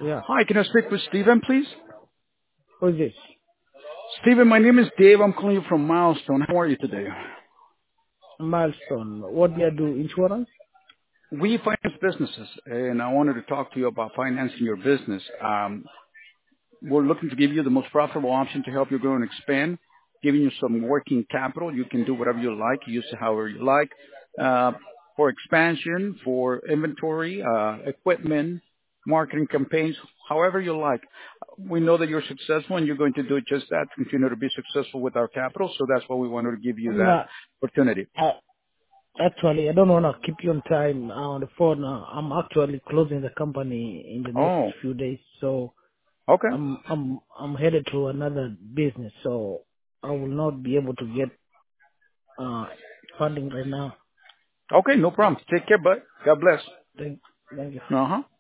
Yeah. Hi, can I speak with Steven, please? Who's this? Steven, my name is Dave. I'm calling you from Milestone. How are you today? Milestone. What do you do? Insurance? We finance businesses, and I wanted to talk to you about financing your business. We're looking to give you the most profitable option to help you grow and expand, giving you some working capital. You can do whatever you like, use it however you like, uh, for expansion, for inventory, equipment, marketing campaigns, however you like. We know that you're successful and you're going to do just that, continue to be successful with our capital. So that's why we wanted to give you that No. opportunity. Actually, I don't want to keep you on time on the phone. I'm actually closing the company in the next Oh, few days, so okay. I'm headed to another business, so I will not be able to get uh funding right now. Okay, no problem. Take care, bud. God bless. Thank, thank you. Uh-huh.